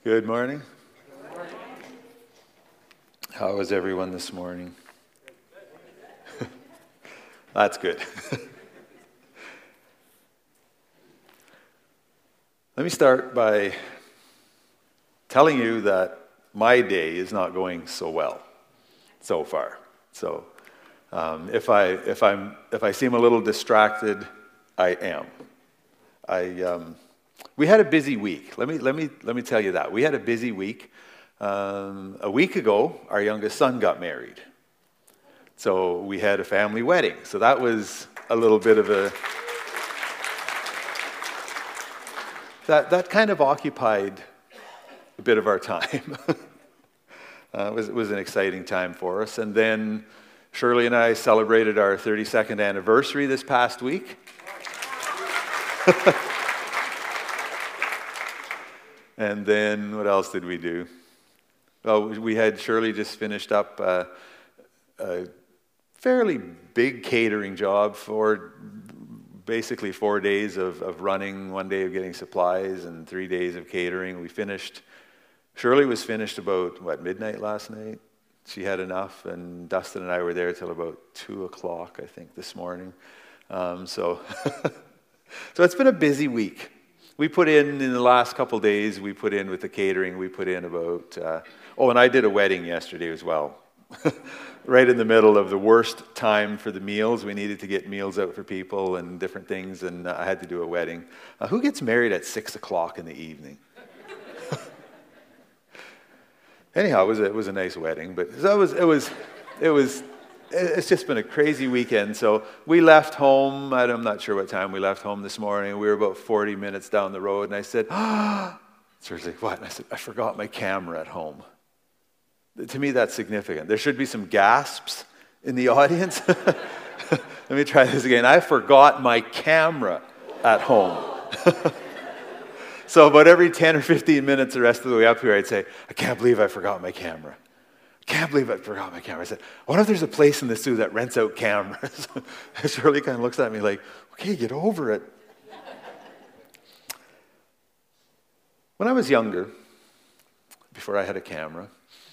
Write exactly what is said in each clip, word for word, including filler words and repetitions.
Good morning. Good morning. How is everyone this morning? That's good. Let me start by telling you that my day is not going so well so far. So um, if I if I'm if I seem a little distracted, I am. I. Um, We had a busy week. Let me let me let me tell you that. We had a busy week. Um, a week ago, our youngest son got married. So we had a family wedding. So that was a little bit of a that that kind of occupied a bit of our time. uh, it was it was an exciting time for us. And then Shirley and I celebrated our thirty-second anniversary this past week. And then what else did we do? Well, we had Shirley just finished up a, a fairly big catering job for basically four days of, of running, one day of getting supplies, and three days of catering. We finished, Shirley was finished about, what, midnight last night? She had enough, and Dustin and I were there till about two o'clock, I think, this morning. Um, so, so it's been a busy week. We put in, in the last couple days, we put in with the catering, we put in about, uh, oh, and I did a wedding yesterday as well. Right in the middle of the worst time for the meals. We needed to get meals out for people and different things, and uh, I had to do a wedding. Uh, who gets married at six o'clock in the evening? Anyhow, it was, a, it was a nice wedding, but so it was, it was, it was, it's just been a crazy weekend. So we left home, I'm not sure what time we left home this morning. We were about forty minutes down the road, and I said, ah, so she's like, what? And I said, I forgot my camera at home. To me, that's significant. There should be some gasps in the audience. Let me try this again. I forgot my camera at home. So about every ten or fifteen minutes the rest of the way up here, I'd say, I can't believe I forgot my camera. Can't believe I forgot my camera. I said, I wonder if there's a place in the zoo that rents out cameras. Shirley kind of looks at me like, okay, get over it. When I was younger, before I had a camera,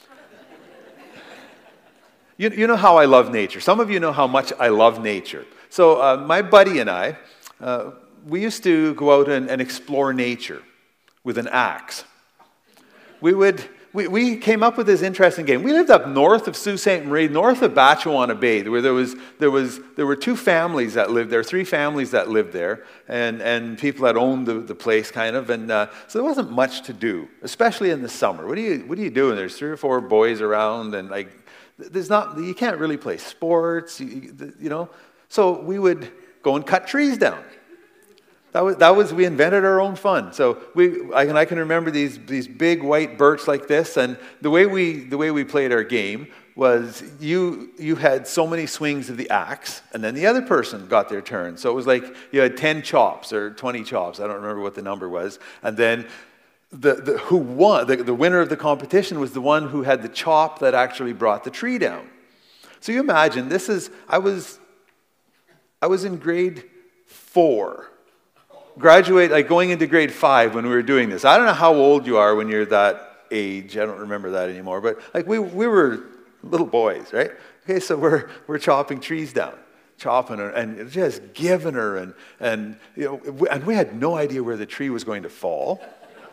you, you know how I love nature. Some of you know how much I love nature. So uh, my buddy and I, uh, we used to go out and, and explore nature with an axe. We would... We, we came up with this interesting game. We lived up north of Sault Ste. Marie, north of Batchewana Bay, where there was there was there were two families that lived there, three families that lived there, and, and people that owned the, the place, kind of. And uh, so there wasn't much to do, especially in the summer. What do you what do you do? And there's three or four boys around, and like there's not you can't really play sports, you, you know. So we would go and cut trees down. That was, that was, we invented our own fun. So we, I can, I can remember these, these big white birch like this, and the way we, the way we played our game was you, you had so many swings of the axe, and then the other person got their turn. So it was like you had ten chops or twenty chops. I don't remember what the number was. And then the, the who won, the, the winner of the competition was the one who had the chop that actually brought the tree down. So you imagine, this is, I was, I was in grade four. Graduate, like going into grade five when we were doing this. I don't know how old you are when you're that age. I don't remember that anymore. But like we we were little boys, right? Okay, so we're we're chopping trees down, chopping her and just giving her, and and you know, and we had no idea where the tree was going to fall.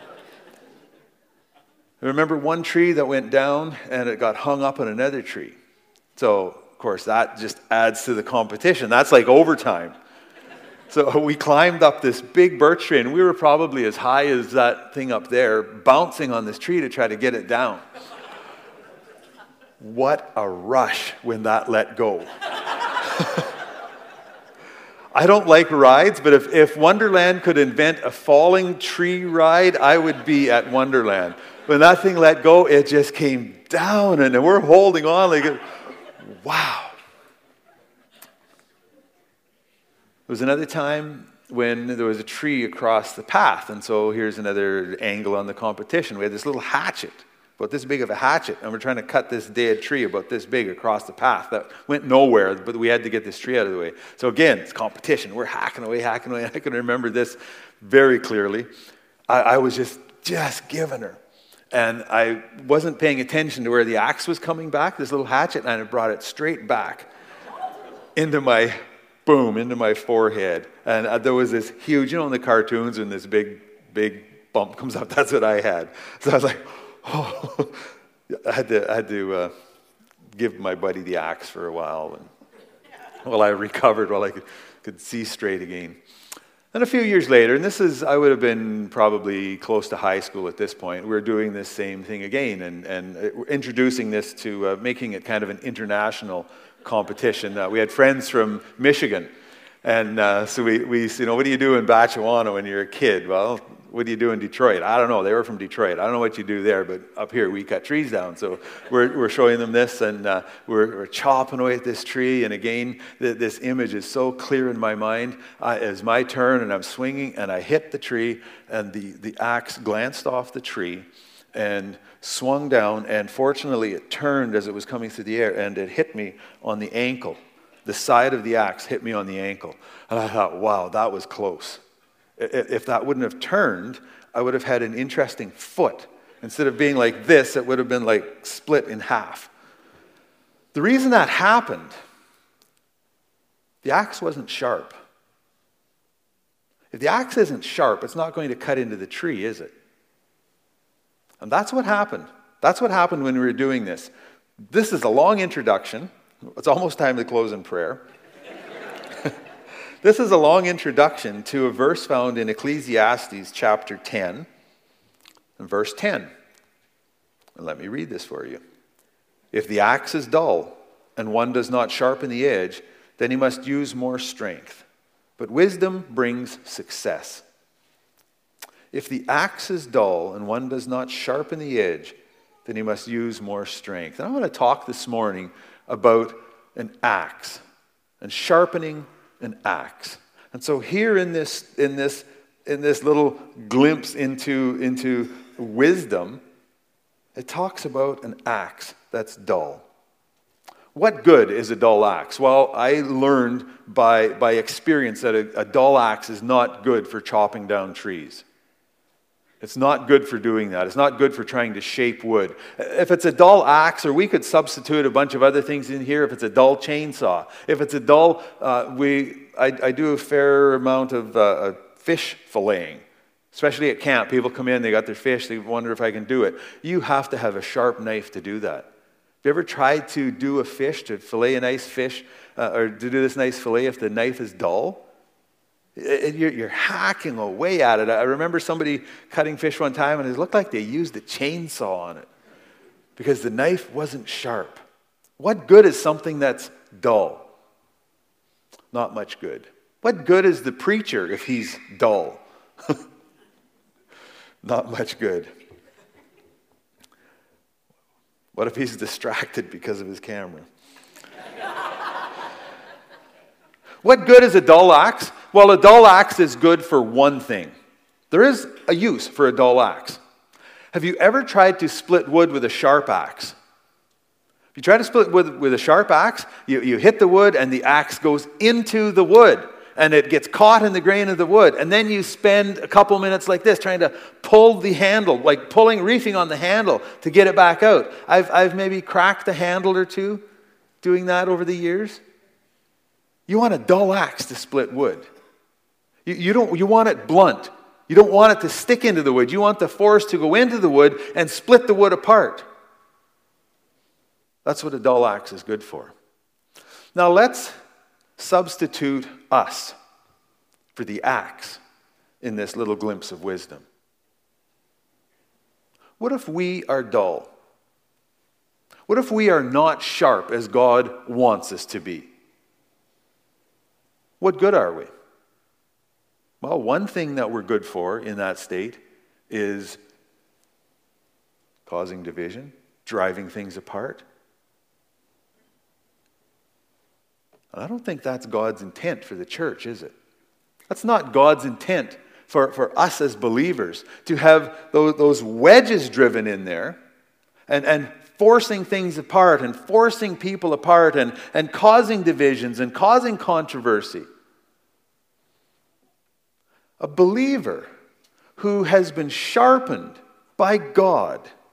I remember one tree that went down and it got hung up on another tree. So of course that just adds to the competition. That's like overtime. So we climbed up this big birch tree, and we were probably as high as that thing up there, bouncing on this tree to try to get it down. What a rush when that let go. I don't like rides, but if, if Wonderland could invent a falling tree ride, I would be at Wonderland. When that thing let go, it just came down, and we're holding on like, wow. There was another time when there was a tree across the path, and so here's another angle on the competition. We had this little hatchet, about this big of a hatchet, and we're trying to cut this dead tree about this big across the path that went nowhere, but we had to get this tree out of the way. So again, it's competition. We're hacking away, hacking away. I can remember this very clearly. I, I was just, just giving her. And I wasn't paying attention to where the axe was coming back, this little hatchet, and I brought it straight back into my, boom, into my forehead. And uh, there was this huge, you know in the cartoons when this big, big bump comes up, that's what I had. So I was like, oh, I had to, I had to uh, give my buddy the axe for a while. And while I recovered, while I could, could see straight again. And a few years later, and this is, I would have been probably close to high school at this point, we were doing this same thing again and, and introducing this to uh, making it kind of an international competition. Uh, we had friends from Michigan, and uh, so we, we, you know, what do you do in Batchewana when you're a kid? Well, what do you do in Detroit? I don't know. They were from Detroit. I don't know what you do there, but up here we cut trees down. So we're, we're showing them this, and uh, we're, we're chopping away at this tree. And again, th- this image is so clear in my mind. Uh, it's my turn, and I'm swinging, and I hit the tree, and the, the axe glanced off the tree and swung down, and fortunately it turned as it was coming through the air, and it hit me on the ankle. The side of the axe hit me on the ankle. And I thought, wow, that was close. If that wouldn't have turned, I would have had an interesting foot. Instead of being like this, it would have been like split in half. The reason that happened, the axe wasn't sharp. If the axe isn't sharp, it's not going to cut into the tree, is it? And that's what happened. That's what happened when we were doing this. This is a long introduction. It's almost time to close in prayer. This is a long introduction to a verse found in Ecclesiastes chapter ten and verse ten. And let me read this for you. If the axe is dull and one does not sharpen the edge, then he must use more strength. But wisdom brings success. If the axe is dull and one does not sharpen the edge, then he must use more strength. And I want to talk this morning about an axe and sharpening an axe. And so here in this in this in this little glimpse into into wisdom, it talks about an axe that's dull. What good is a dull axe? Well, I learned by by experience that a, a dull axe is not good for chopping down trees. It's not good for doing that. It's not good for trying to shape wood. If it's a dull axe, or we could substitute a bunch of other things in here, if it's a dull chainsaw, if it's a dull, uh, we I, I do a fair amount of uh, fish filleting, especially at camp. People come in, they got their fish, they wonder if I can do it. You have to have a sharp knife to do that. Have you ever tried to do a fish, to fillet a nice fish, uh, or to do this nice fillet if the knife is dull? You're hacking away at it. I remember somebody cutting fish one time, and it looked like they used a chainsaw on it because the knife wasn't sharp. What good is something that's dull? Not much good. What good is the preacher if he's dull? Not much good. What if he's distracted because of his camera? What good is a dull axe? Well, a dull axe is good for one thing. There is a use for a dull axe. Have you ever tried to split wood with a sharp axe? If you try to split wood with a sharp axe, you, you hit the wood and the axe goes into the wood and it gets caught in the grain of the wood. And then you spend a couple minutes like this trying to pull the handle, like pulling, reefing on the handle to get it back out. I've, I've maybe cracked a handle or two doing that over the years. You want a dull axe to split wood. You, you don't. You want it blunt. You don't want it to stick into the wood. You want the force to go into the wood and split the wood apart. That's what a dull axe is good for. Now let's substitute us for the axe in this little glimpse of wisdom. What if we are dull? What if we are not sharp as God wants us to be? What good are we? Well, one thing that we're good for in that state is causing division, driving things apart. And I don't think that's God's intent for the church, is it? That's not God's intent for, for us as believers, to have those, those wedges driven in there and, and forcing things apart and forcing people apart and, and causing divisions and causing controversy. A believer who has been sharpened by God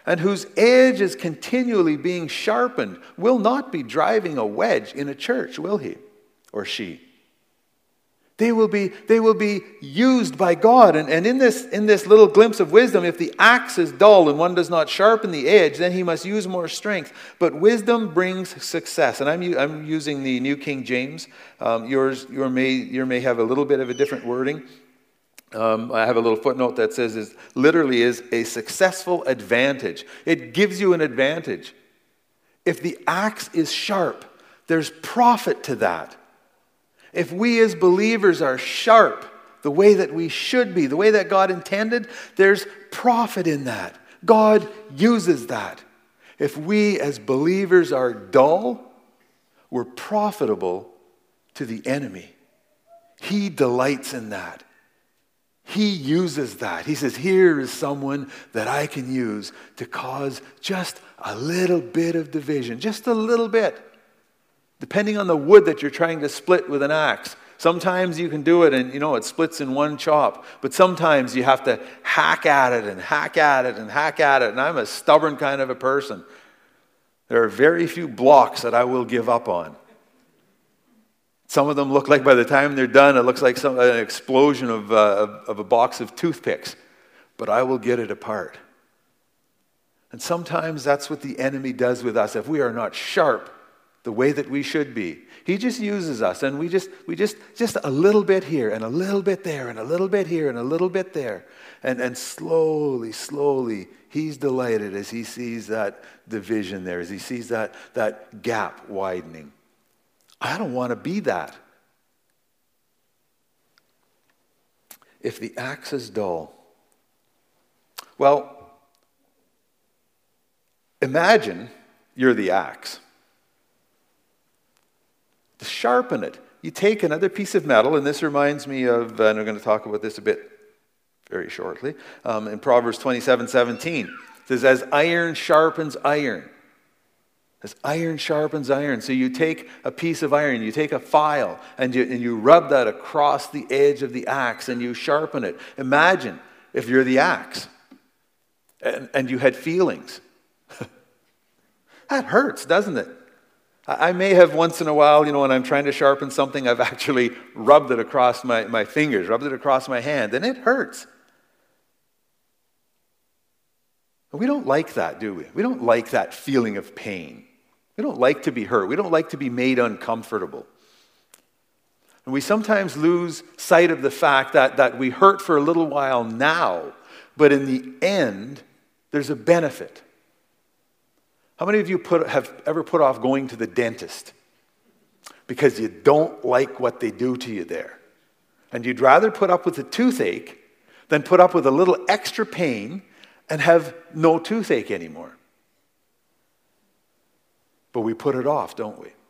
and whose edge is continually being sharpened will not be driving a wedge in a church, will he or she? They will be, they will be used by God. And, and in this, in this little glimpse of wisdom, if the axe is dull and one does not sharpen the edge, then he must use more strength. But wisdom brings success. And I'm, I'm using the New King James. Um, yours, your may, your may have a little bit of a different wording. Um, I have a little footnote that says is literally is a successful advantage. It gives you an advantage. If the axe is sharp, there's profit to that. If we as believers are sharp the way that we should be, the way that God intended, there's profit in that. God uses that. If we as believers are dull, we're profitable to the enemy. He delights in that. He uses that. He says, here is someone that I can use to cause just a little bit of division, just a little bit. Depending on the wood that you're trying to split with an axe. Sometimes you can do it and, you know, it splits in one chop. But sometimes you have to hack at it and hack at it and hack at it. And I'm a stubborn kind of a person. There are very few blocks that I will give up on. Some of them look like by the time they're done, it looks like some, an explosion of, uh, of a box of toothpicks. But I will get it apart. And sometimes that's what the enemy does with us. If we are not sharp the way that we should be, he just uses us, and we just we just just a little bit here and a little bit there and a little bit here and a little bit there, and and slowly slowly he's delighted as he sees that division there, as he sees that that gap widening. I don't want to be that. If the axe is dull, well, imagine you're the axe. To sharpen it, you take another piece of metal, and this reminds me of, and I'm going to talk about this a bit very shortly, um, in Proverbs twenty-seven seventeen. It says, as iron sharpens iron. As iron sharpens iron. So you take a piece of iron, you take a file, and you, and you rub that across the edge of the axe, and you sharpen it. Imagine if you're the axe, and, and you had feelings. That hurts, doesn't it? I may have once in a while, you know, when I'm trying to sharpen something, I've actually rubbed it across my, my fingers, rubbed it across my hand, and it hurts. We don't like that, do we? We don't like that feeling of pain. We don't like to be hurt. We don't like to be made uncomfortable. And we sometimes lose sight of the fact that, that we hurt for a little while now, but in the end, there's a benefit. How many of you put, have ever put off going to the dentist because you don't like what they do to you there? And you'd rather put up with a toothache than put up with a little extra pain and have no toothache anymore. But we put it off, don't we?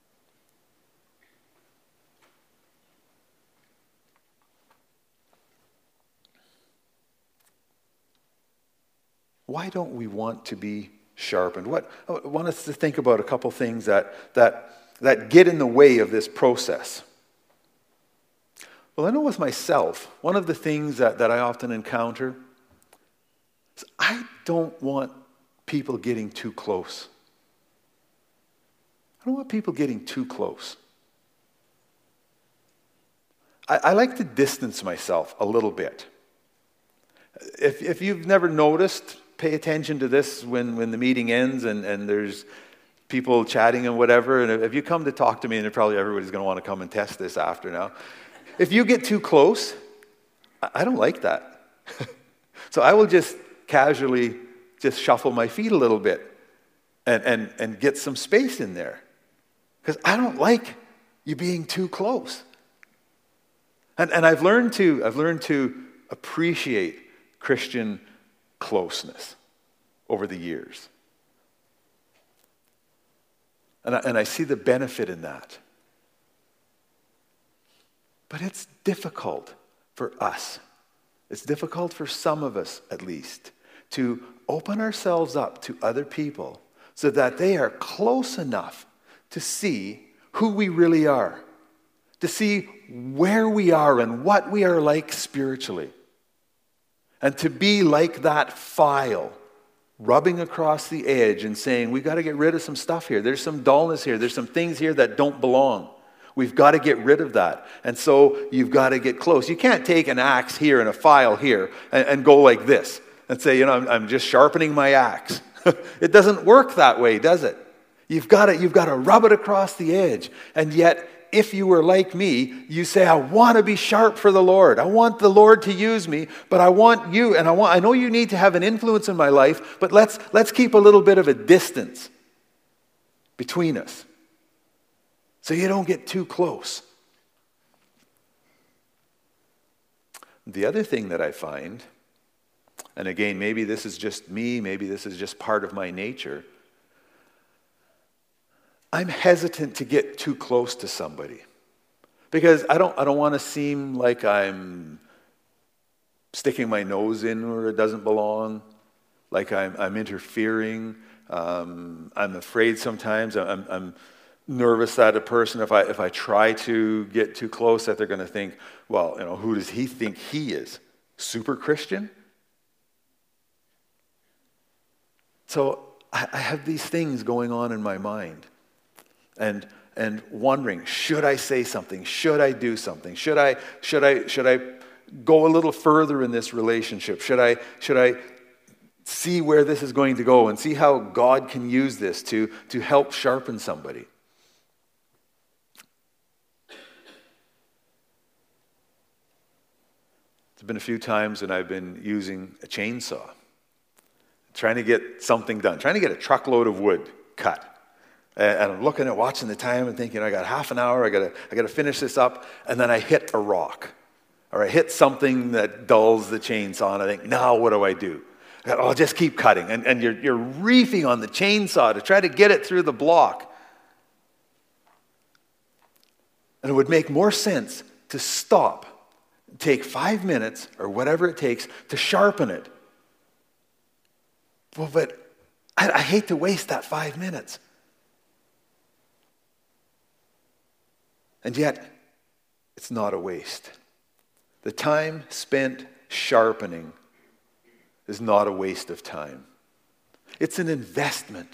Why don't we want to be sharpened? What I want us to think about a couple things that that that get in the way of this process. Well, I know with myself, one of the things that, that I often encounter is I don't want people getting too close. I don't want people getting too close. I, I like to distance myself a little bit. If if you've never noticed, pay attention to this when, when the meeting ends and, and there's people chatting and whatever. And if you come to talk to me, and probably everybody's going to want to come and test this after now. If you get too close, I don't like that. So I will just casually just shuffle my feet a little bit and, and, and get some space in there. Because I don't like you being too close. And, and I've learned to I've learned to appreciate Christian closeness over the years. And I, and I see the benefit in that. But it's difficult for us. It's difficult for some of us, at least, to open ourselves up to other people so that they are close enough to see who we really are, to see where we are and what we are like spiritually. And to be like that file rubbing across the edge and saying, we've got to get rid of some stuff here. There's some dullness here. There's some things here that don't belong. We've got to get rid of that. And so you've got to get close. You can't take an axe here and a file here and, and go like this and say, you know, I'm, I'm just sharpening my axe. It doesn't work that way, does it? You've got to, you've got to rub it across the edge. And yet, if you were like me, you say, I want to be sharp for the Lord. I want the Lord to use me, but I want you, and I want I know you need to have an influence in my life, but let's let's keep a little bit of a distance between us so you don't get too close. The other thing that I find, and again, maybe this is just me, maybe this is just part of my nature, I'm hesitant to get too close to somebody because I don't I don't want to seem like I'm sticking my nose in where it doesn't belong, like I'm I'm interfering. Um, I'm afraid sometimes. I'm, I'm nervous that a person, if I if I try to get too close, that they're going to think, well, you know, who does he think he is? Super Christian? So I, I have these things going on in my mind. And and wondering, should I say something? Should I do something? Should I should I should I go a little further in this relationship? Should I should I see where this is going to go and see how God can use this to, to help sharpen somebody? There's been a few times when I've been using a chainsaw, trying to get something done, trying to get a truckload of wood cut. And I'm looking at watching the time and thinking, I got half an hour, I gotta I gotta finish this up, and then I hit a rock. Or I hit something that dulls the chainsaw, and I think, now what do I do? I'll just keep cutting. And, and you're you're reefing on the chainsaw to try to get it through the block. And it would make more sense to stop, take five minutes or whatever it takes to sharpen it. Well, but I, I hate to waste that five minutes. And yet, it's not a waste. The time spent sharpening is not a waste of time. It's an investment.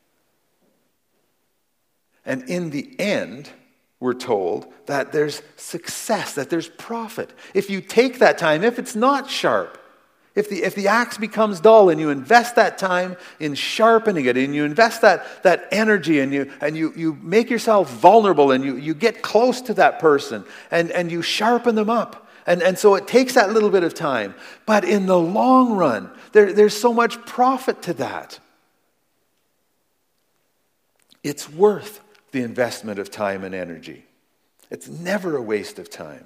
And in the end, we're told that there's success, that there's profit. If you take that time, if it's not sharp, If the, if the axe becomes dull and you invest that time in sharpening it and you invest that, that energy and, you, and you, you make yourself vulnerable and you, you get close to that person and, and you sharpen them up. And, and so it takes that little bit of time. But in the long run, there, there's so much profit to that. It's worth the investment of time and energy. It's never a waste of time.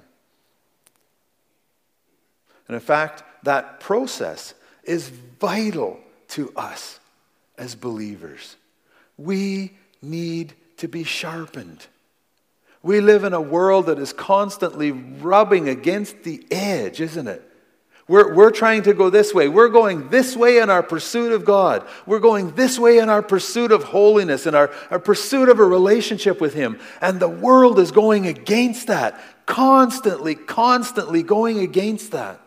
And in fact, that process is vital to us as believers. We need to be sharpened. We live in a world that is constantly rubbing against the edge, isn't it? We're, we're trying to go this way. We're going this way in our pursuit of God. We're going this way in our pursuit of holiness and our, our pursuit of a relationship with Him. And the world is going against that. Constantly, constantly going against that.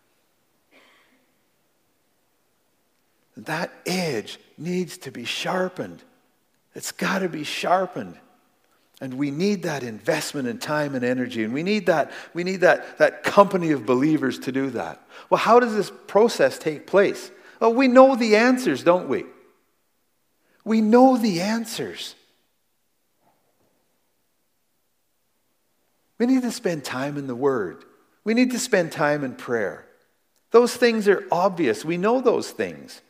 That edge needs to be sharpened. It's got to be sharpened. And we need that investment in time and energy. And we need that, we need that, that company of believers to do that. Well, how does this process take place? Well, we know the answers, don't we? We know the answers. We need to spend time in the Word. We need to spend time in prayer. Those things are obvious. We know those things.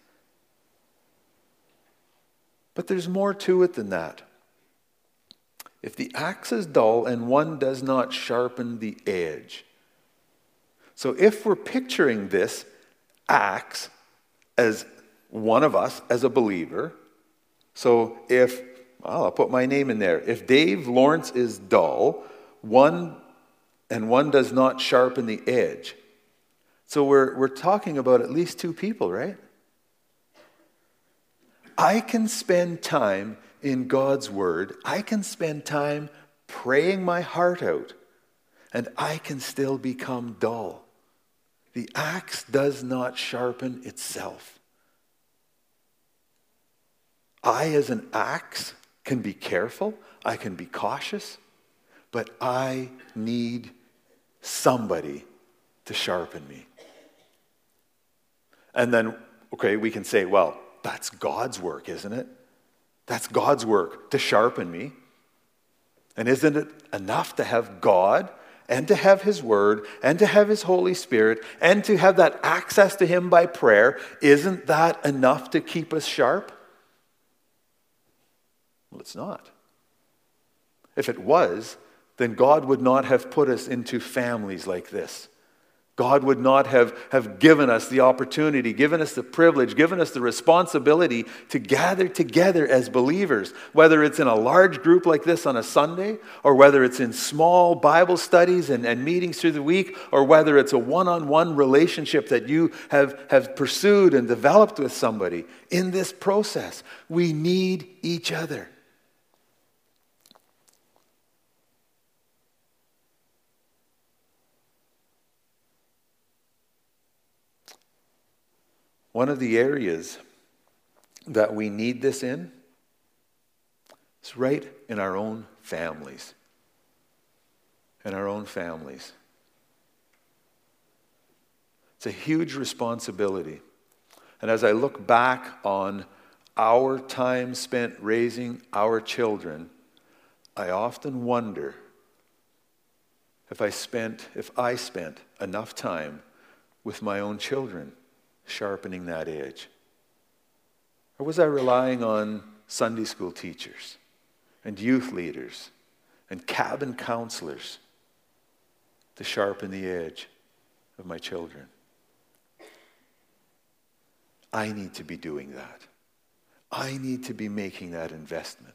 But there's more to it than that. If the axe is dull and one does not sharpen the edge. So if we're picturing this axe as one of us, as a believer, so if, well, I'll put my name in there. If Dave Lawrence is dull, one and one does not sharpen the edge. So we're we're talking about at least two people, right? I can spend time in God's Word. I can spend time praying my heart out. And I can still become dull. The axe does not sharpen itself. I, as an axe, can be careful. I can be cautious. But I need somebody to sharpen me. And then, okay, we can say, well, that's God's work, isn't it? That's God's work to sharpen me. And isn't it enough to have God and to have His Word and to have His Holy Spirit and to have that access to Him by prayer? Isn't that enough to keep us sharp? Well, it's not. If it was, then God would not have put us into families like this. God would not have, have given us the opportunity, given us the privilege, given us the responsibility to gather together as believers, whether it's in a large group like this on a Sunday, or whether it's in small Bible studies and, and meetings through the week, or whether it's a one-on-one relationship that you have, have pursued and developed with somebody. In this process, we need each other. One of the areas that we need this in is right in our own families. In our own families. It's a huge responsibility. And as I look back on our time spent raising our children, I often wonder if I spent, if I spent enough time with my own children sharpening that edge. Or was I relying on Sunday school teachers and youth leaders and cabin counselors to sharpen the edge of my children? I need to be doing that. I need to be making that investment.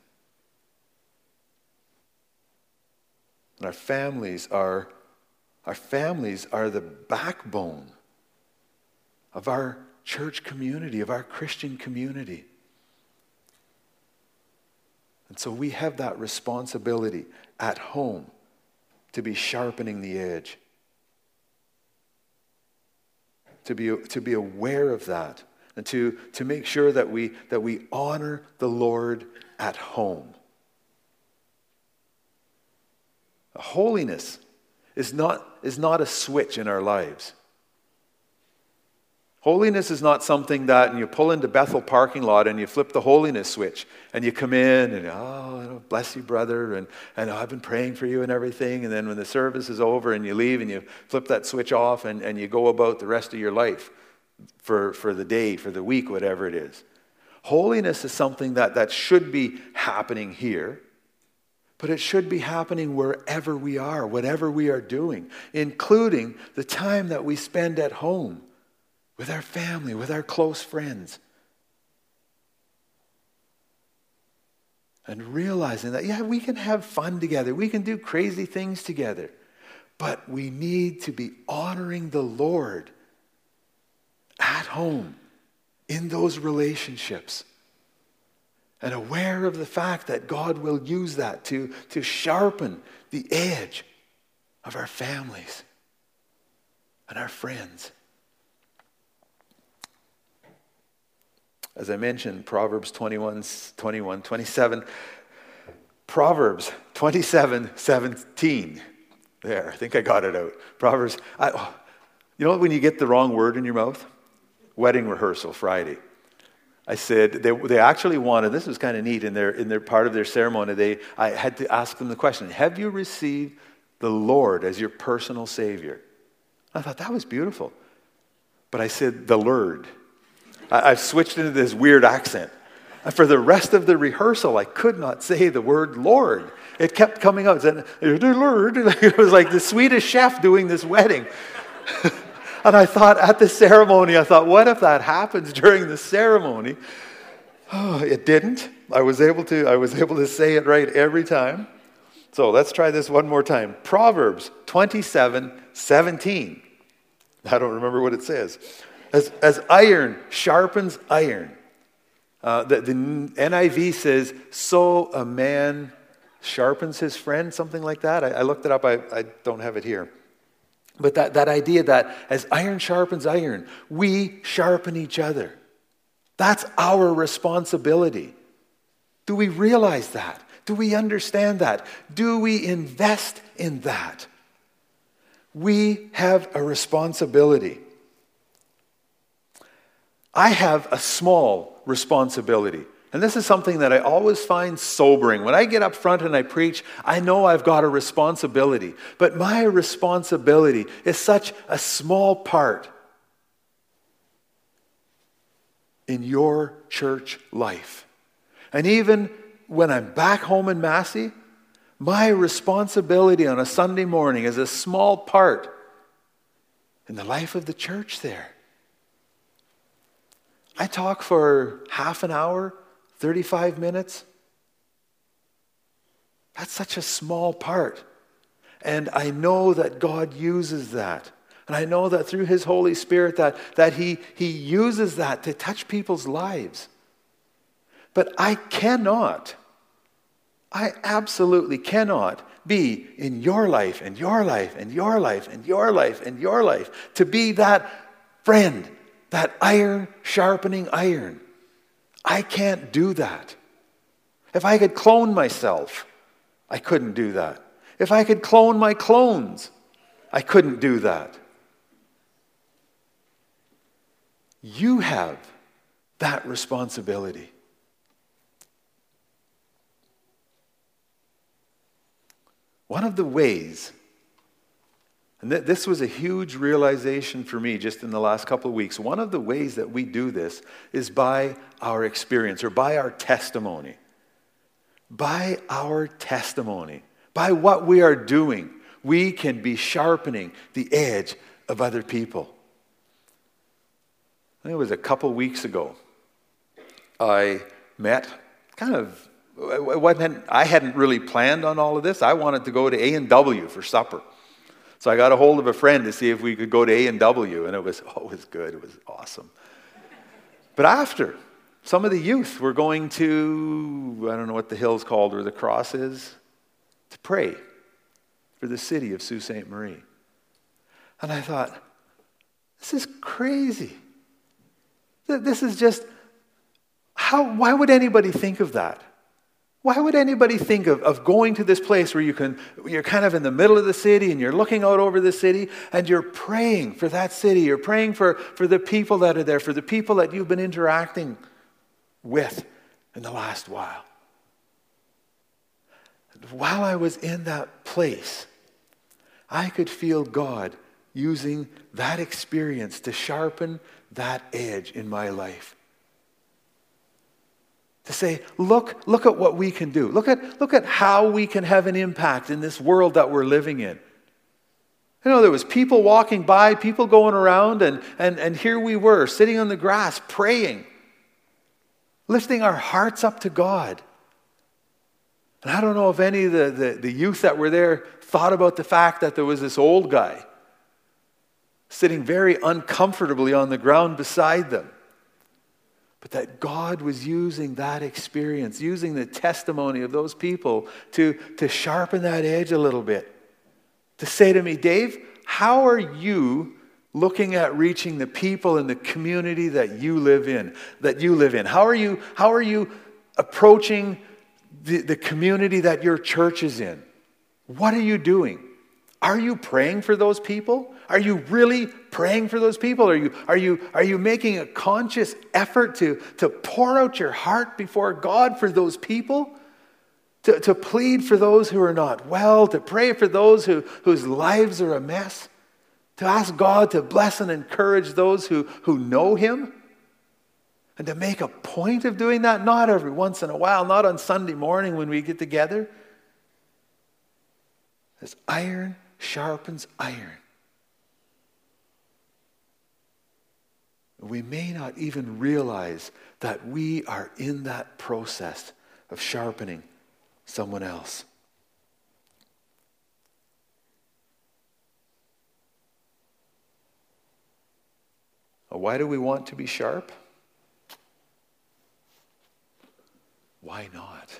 And our families are, our families are the backbone of our church community, of our Christian community. And so we have that responsibility at home to be sharpening the edge, to be, to be aware of that, and to, to make sure that we, that we honor the Lord at home. Holiness is not, is not a switch in our lives. Holiness is not something that you pull into Bethel parking lot and you flip the holiness switch and you come in and, oh, bless you, brother, and, and oh, I've been praying for you and everything. And then when the service is over and you leave and you flip that switch off and, and you go about the rest of your life for, for the day, for the week, whatever it is. Holiness is something that, that should be happening here, but it should be happening wherever we are, whatever we are doing, including the time that we spend at home with our family, with our close friends. And realizing that, yeah, we can have fun together. We can do crazy things together. But we need to be honoring the Lord at home in those relationships. And aware of the fact that God will use that to, to sharpen the edge of our families and our friends. As I mentioned, Proverbs twenty-one, twenty-one, twenty-seven. Proverbs twenty-seven, seventeen. There, I think I got it out. Proverbs, I, you know when you get the wrong word in your mouth? Wedding rehearsal, Friday. I said, they, they actually wanted, this was kind of neat, in their, in their part of their ceremony, they, I had to ask them the question, have you received the Lord as your personal Savior? I thought that was beautiful. But I said, the Lord. I've switched into this weird accent. And for the rest of the rehearsal, I could not say the word Lord. It kept coming out. It said, Lord. It was like the Swedish chef doing this wedding. And I thought at the ceremony, I thought, what if that happens during the ceremony? Oh, it didn't. I was able to, I was able to say it right every time. So let's try this one more time. Proverbs twenty-seven, seventeen. I don't remember what it says. As, as iron sharpens iron. Uh, the, the N I V says, so a man sharpens his friend, something like that. I, I looked it up. I, I don't have it here. But that, that idea that as iron sharpens iron, we sharpen each other. That's our responsibility. Do we realize that? Do we understand that? Do we invest in that? We have a responsibility. I have a small responsibility. And this is something that I always find sobering. When I get up front and I preach, I know I've got a responsibility. But my responsibility is such a small part in your church life. And even when I'm back home in Massey, my responsibility on a Sunday morning is a small part in the life of the church there. I talk for half an hour, thirty-five minutes. That's such a small part. And I know that God uses that. And I know that through His Holy Spirit that, that he, he uses that to touch people's lives. But I cannot, I absolutely cannot be in your life and your life and your life and your life and your life to be that friend, that iron sharpening iron. I can't do that. If I could clone myself, I couldn't do that. If I could clone my clones, I couldn't do that. You have that responsibility. One of the ways, and th- this was a huge realization for me just in the last couple of weeks, one of the ways that we do this is by our experience or by our testimony. By our testimony, by what we are doing, we can be sharpening the edge of other people. I think it was a couple weeks ago, I met kind of It wasn't, I hadn't really planned on all of this. I wanted to go to A and W for supper. So I got a hold of a friend to see if we could go to A and W, and it was, oh, it was good. It was awesome. But after, some of the youth were going to, I don't know what the hill's called, where the cross is, to pray for the city of Sault Ste. Marie. And I thought, this is crazy. This is just, how? Why would anybody think of that? Why would anybody think of, of going to this place where you can, you're kind of in the middle of the city and you're looking out over the city and you're praying for that city. You're praying for, for the people that are there, for the people that you've been interacting with in the last while. And while I was in that place, I could feel God using that experience to sharpen that edge in my life. To say, look, look at what we can do. Look at, look at how we can have an impact in this world that we're living in. You know, there was people walking by, people going around, and, and, and here we were, sitting on the grass, praying, lifting our hearts up to God. And I don't know if any of the, the, the youth that were there thought about the fact that there was this old guy sitting very uncomfortably on the ground beside them. But that God was using that experience, using the testimony of those people to, to sharpen that edge a little bit. To say to me, Dave, how are you looking at reaching the people in the community that you live in, that you live in? How are you, how are you approaching the, the community that your church is in? What are you doing? Are you praying for those people? Are you really praying for those people? Are you, are you, are you making a conscious effort to, to pour out your heart before God for those people? To, to plead for those who are not well, to pray for those who, whose lives are a mess, to ask God to bless and encourage those who, who know Him, and to make a point of doing that, not every once in a while, not on Sunday morning when we get together. As iron sharpens iron. We may not even realize that we are in that process of sharpening someone else. Why do we want to be sharp? Why not?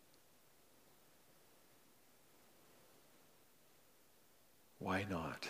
Why not?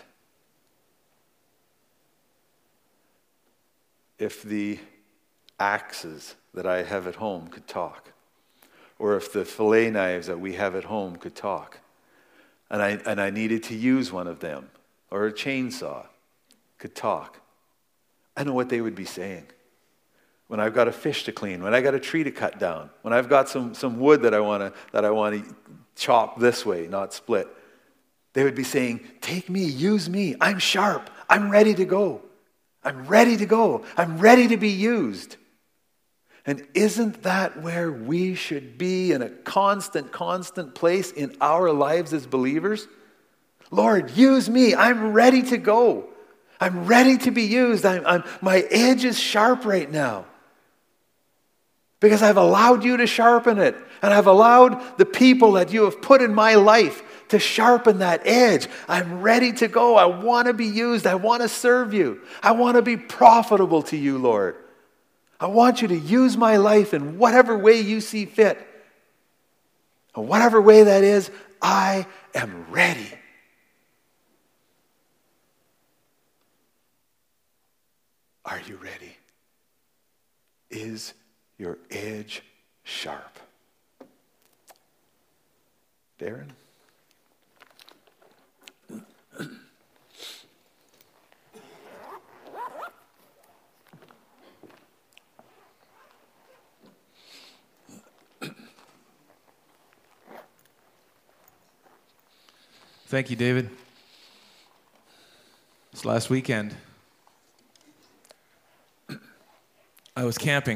If the axes that I have at home could talk, or if the fillet knives that we have at home could talk, and I, and I needed to use one of them, or a chainsaw could talk, I know what they would be saying. When I've got a fish to clean, when I got a tree to cut down, when I've got some, some wood that I want to that I want to chop this way, not split, they would be saying, take me, use me, I'm sharp, I'm ready to go. I'm ready to go. I'm ready to be used. And isn't that where we should be, in a constant, constant place in our lives as believers? Lord, use me. I'm ready to go. I'm ready to be used. I'm, I'm, my edge is sharp right now. Because I've allowed you to sharpen it. And I've allowed the people that you have put in my life to sharpen that edge. I'm ready to go. I want to be used. I want to serve you. I want to be profitable to you, Lord. I want you to use my life in whatever way you see fit. And whatever way that is, I am ready. Are you ready? Is your edge sharp? Darren? Thank you, David. This last weekend, I was camping.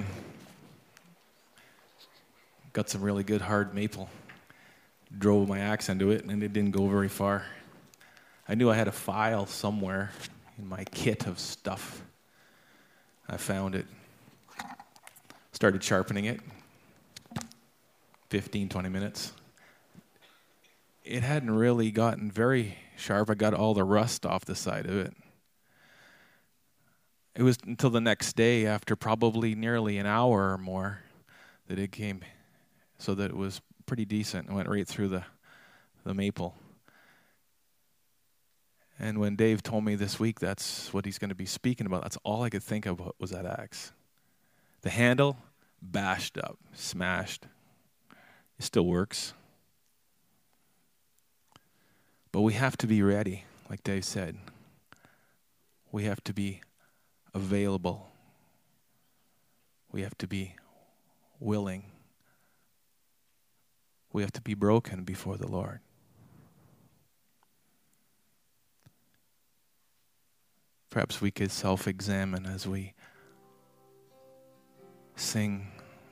Got some really good hard maple. Drove my axe into it, and it didn't go very far. I knew I had a file somewhere in my kit of stuff. I found it. Started sharpening it. fifteen, twenty minutes. It hadn't really gotten very sharp. I got all the rust off the side of it. It was until the next day, after probably nearly an hour or more, that it came so that it was pretty decent. It went right through the, the maple. And when Dave told me this week that's what he's going to be speaking about, that's all I could think of was that axe. The handle, bashed up, smashed. It still works. But we have to be ready, like Dave said. We have to be available. We have to be willing. We have to be broken before the Lord. Perhaps we could self-examine as we sing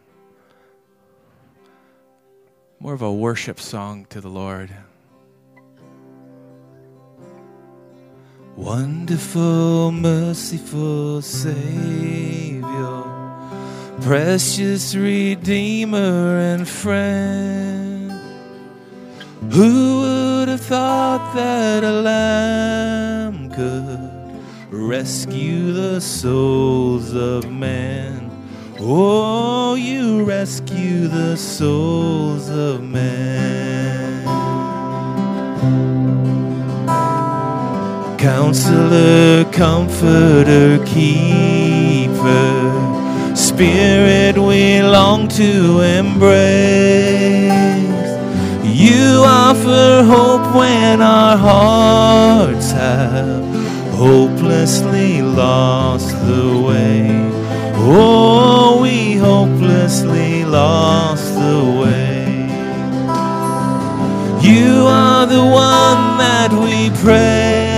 more of a worship song to the Lord. Wonderful, merciful Savior, precious Redeemer and friend, who would have thought that a lamb could rescue the souls of men? Oh, you rescue the souls of men. Counselor, Comforter, Keeper, Spirit we long to embrace. You offer hope when our hearts have hopelessly lost the way. Oh, we hopelessly lost the way. You are the one that we praise.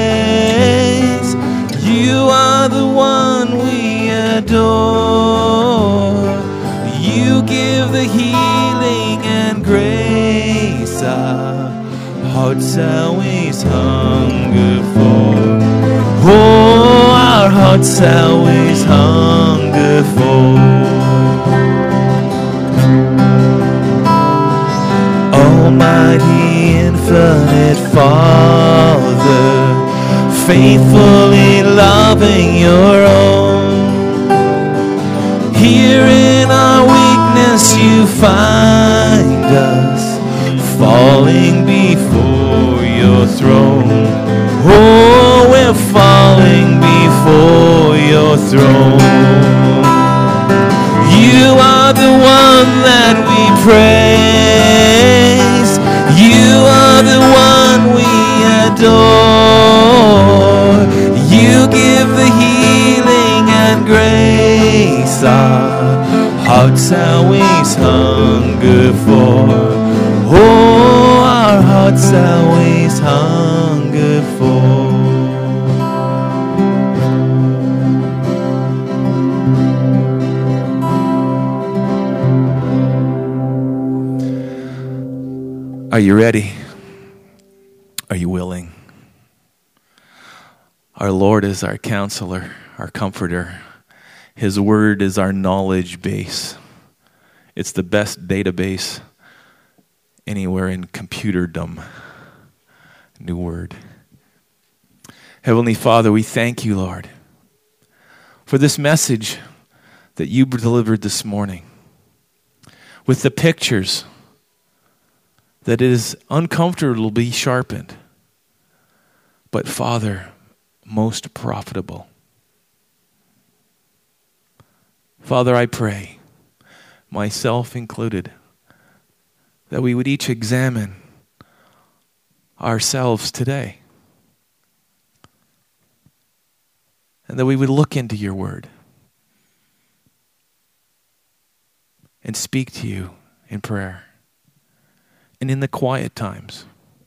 You are the one we adore. You give the healing and grace our hearts always hunger for. Oh, our hearts always hunger for. Almighty, infinite Father, faithfully loving your own. Here in our weakness you find us, falling before your throne. Oh, we're falling before your throne. You are the one that we praise. hearts always hunger for. Oh, our hearts always hunger for. Are you ready? Are you willing? Our Lord is our counselor, our comforter. His word is our knowledge base. It's the best database anywhere in computerdom. New word. Heavenly Father, we thank you, Lord, for this message that you delivered this morning with the pictures that it is uncomfortable to be sharpened, but Father, most profitable. Father, I pray, myself included, that we would each examine ourselves today, and that we would look into your word and speak to you in prayer. And in the quiet times,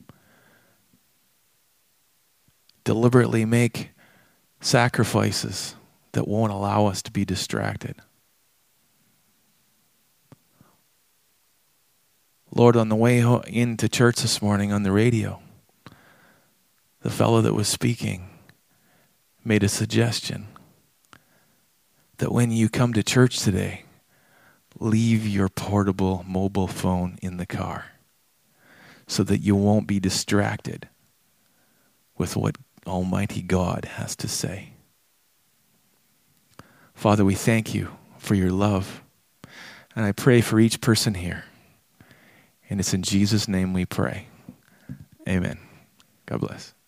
deliberately make sacrifices that won't allow us to be distracted. Lord, on the way into church this morning on the radio, the fellow that was speaking made a suggestion that when you come to church today, leave your portable mobile phone in the car, so that you won't be distracted with what Almighty God has to say. Father, we thank you for your love. And I pray for each person here. And it's in Jesus' name we pray. Amen. God bless.